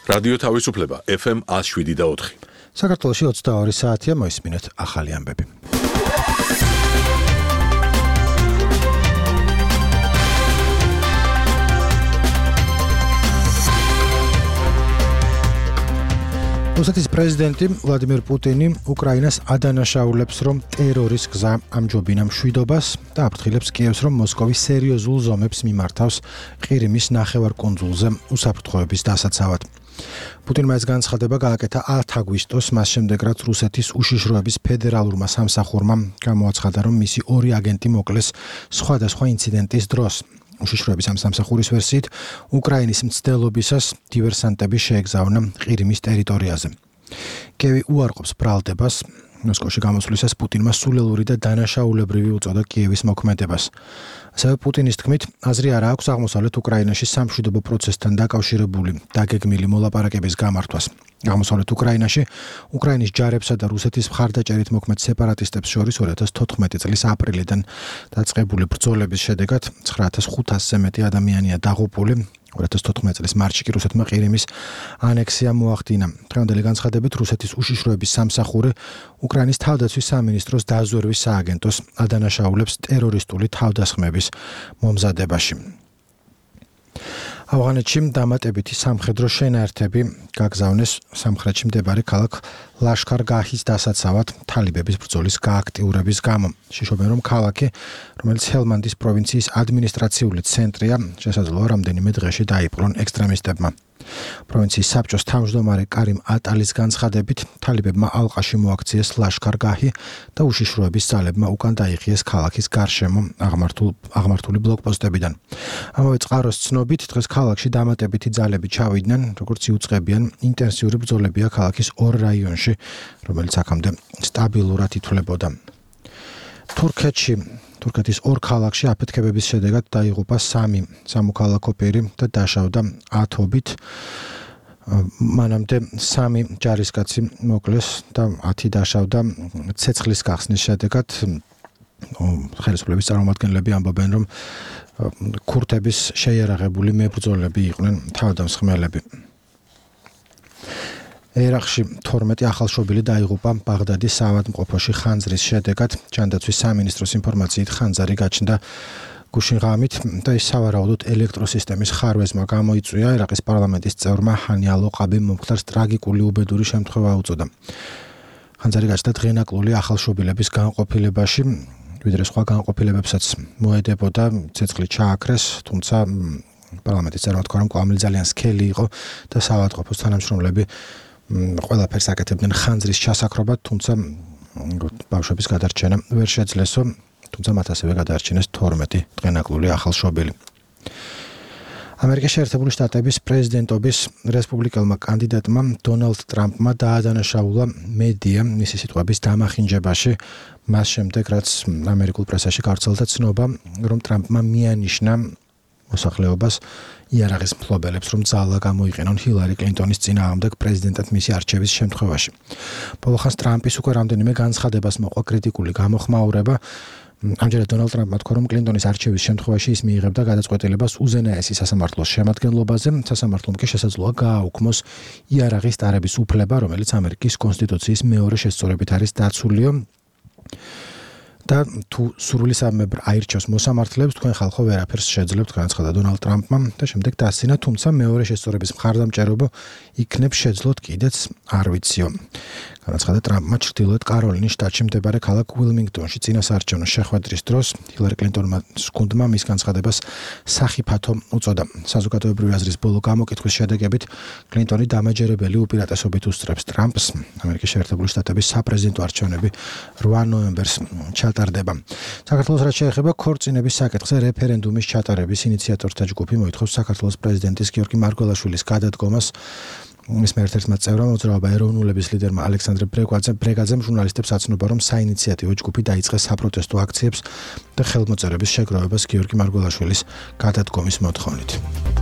რადიო თავისუფლება FM 107.4. საქართველოში 22 საათია, მოისმინეთ ახალი ამბები. რუსეთის პრეზიდენტი ვლადიმირ პუტინი უკრაინას ადანაშაულებს, რომ ტერორის გზა ამჯობინა მშვიდობას და აფრთხილებს კიევს, რომ მოსკოვი სერიოზულ ზომებს მიმართავს ყირიმის ნახევარკუნძულზე უსაფრთხოების დასაცავად. პუტინმა ეს განცხადება გააკეთა 10 აგვისტოს, მას შემდეგ რაც რუსეთის უშიშროების ფედერალურმა სამსახურმა გამოაცხადა, რომ მისი 2 აგენტი მოკლეს სხვადასხვა ინციდენტის დროს. უშიშროების ამ სამსახურის ვერსიით უკრაინის მცდელობისას დივერსანტები შეეგზავნა ყირიმის ტერიტორიაზე. კიევი უარყოფს ბრალდებას. მოსკოვში გამოსვლისას პუტინმა სულელური და დანაშაულებრივი უწოდა კიევის მოქმედებას. ასევე პუტინის თქმით, აზრი არ აქვს აღმოსავლეთ უკრაინაში სამშვიდობო პროცესთან დაკავშირებული დაგეგმილი მოლაპარაკების გამართვას. აღმოსავლეთ უკრაინაში უკრაინის ჯარებსა და რუსეთის მხარდაჭერით მოქმედ სეპარატისტებს შორის 2014 წლის აპრილიდან დაწყებული ბრძოლების შედეგად 9500-ზე მეტი ადამიანია დაღუპული. 2014 წლის მარტში კი რუსეთმა ყირიმის ანექსია მოახდინა. დღევანდელი განცხადებით რუსეთის უშიშროების სამსახური უკრაინის თავდაცვის სამინისტროს დაზვერვის სააგენტოს ადანაშაულებს ტერორისტული თავდასხმების მომზადებაში. ავღანეთში დამატებითი სამხედრო შენაერთები გაგზავნეს სამხრეთში მდებარე ქალაქ ლაშქარ-გაჰის დასაცავად თალიბების ბრძოლის გააქტიურების გამო. შეშობენ, რომ ქალაქი, რომელიც ჰელმანდის პროვინციის ადმინისტრაციული ცენტრია, შესაძლოა რამდენიმე დღეში დაიპყრონ ექსტრემისტებმა. პროვინციის საბჭოს თავმჯდომარე კარიმ ატალის განცხადებით, თალიბებმა ალყაში მოაქციეს ლაშქარ-გაჰი და უშიშროების ძალებმა უკან დაიხიეს ქალაქის გარშემო აღმართული ბლოკპოსტებიდან. ამავე წყაროს ცნობით, დღეს ქალაქში დამატებითი ძალები ჩავიდნენ, როგორც იუწყებიან, ინტენსიური ბრძოლებია ქალაქის 2 რაიონში, რომელიც აქამდე სტაბილურად ითვლებოდა. თურქეთის 2 ქალაქში აფეთქებების შედეგად დაიღუპა 3 სამოქალაქო პირი და დაშავდა ათობით. მანამდე 3 ჯარისკაცი მოკლეს და 10 დაშავდა ცეცხლის გახსნის შედეგად. ხელისუფლების წარმომადგენლები ამბობენ, რომ ქურთების შეიარაღებული მებრძოლები იყვნენ თავდამსხმელები. ერაყში 12 ახალშობილი დაიღუპა ბაღდადის საავადმყოფოში ხანძრის შედეგად. ჯანდაცვის სამინისტროს ინფორმაციით ხანძარი გაჩნდა გუშინ ღამით და ის სავარაუდოდ ელექტროსისტემის ხარვეზმა გამოიწვია. ერაყის პარლამენტის წევრმა ჰანი ალოყაბი მომხდარს ტრაგიკული უბედური შემთხვევა უწოდა. ხანძარი გაჩნდა დღენაკლული ახალშობილების განყოფილებაში, ვიდრე სხვა განყოფილებებსაც მოედებოდა, ცეცხლი ჩააქრეს, თუმცა პარლამენტის წევრმა თქვა, რომ კვამლი ძალიან სქელი იყო და საავადმყოფოს თანამშრომლები ყველაფერს აკეთებდნენ ხანძრის ჩასაქრობად, თუმცა ბავშვების გადარჩენა ვერ შეძლესო, თუმცა მათ ასევე გადაარჩინეს 12 დღენაკლული ახალშობილი. ამერიკის შეერთებული შტატების პრეზიდენტობის რესპუბლიკელმა კანდიდატმა დონალდ ტრამპმა დაადანაშაულა მედია მისი სიტყვების დამახინჯებაში, მას შემდეგ რაც ამერიკულ პრესაში გავრცელდა ცნობა, რომ ტრამპმა მიანიშნა მოსახლეობას იარაღის მფლობელებს, რომ ძალა გამოიყენონ ჰილარი კლინტონის წინააღმდეგ პრეზიდენტად მისი არჩევის შემთხვევაში. ბოლოხანს ტრამპის უკვე რამდენიმე განცხადებას მოყვა კრიტიკული გამოხმაურება. ამჯერად დონალდ ტრამპმა თქვა, რომ კლინტონის არჩევის შემთხვევაში ის მიიღებდა გადაწყვეტილებას უზენაესი სასამართლოს შემადგენლობაზე, სასამართლომ კი შესაძლოა გააუქმოს იარაღის ტარების უფლება, რომელიც ამერიკის კონსტიტუციის მეორე შესწორებით არის დაცულიო. და თუ სრულისამებრ აირჩევს მოსამართლეებს, თქვენ ხალხო ვერაფერს შეძლებთ, განაცხადა დონალდ ტრამპმა და შემდეგ დასცინა, თუმცა მეორე შესწორების მხარდამჭერობა იქნებ შეძლოთ კიდეც არ ვიციო. განაცხადა ტრამპმა ჩრდილოეთ კაროლინის შტატში მდებარე ქალაქ უილმინგტონში წინასაარჩევნო შეხვედრის დროს ჰილარი კლინტონმა გუნდმა მის განცხადებას სახიფათო უწოდა. საზოგადოებრივი აზრის ბოლო გამოკითხვის შედეგებით კლინტონი დამაჯერებელი უპირატესობით უსწრებს ტრამპს. ამერიკის შეერთებული შტატების საპრეზიდენტო არჩევნები 8 ნოემბერს ჩატარდება. საქართველოს რაც შეეხება ქორწინების საკითხზე რეფერენდუმის ჩატარების ინიციატორთა ჯგუფი მოითხოვს საქართველოს პრეზიდენტის გიორგი მარგველაშვილის გადადგომას. მისმა ერთ-ერთმა წევრმა მოძრაობა ეროვნულების ლიდერმა ალექსანდრე ბრეგაძემ ჟურნალისტებს აცნობა, რომ საინიციატივო ჯგუფი დაიწყეს საპროტესტო აქციებს და ხელმოწერების შეგროვებას გიორგი მარგველაშვილის გადადგომის მოთხოვნით.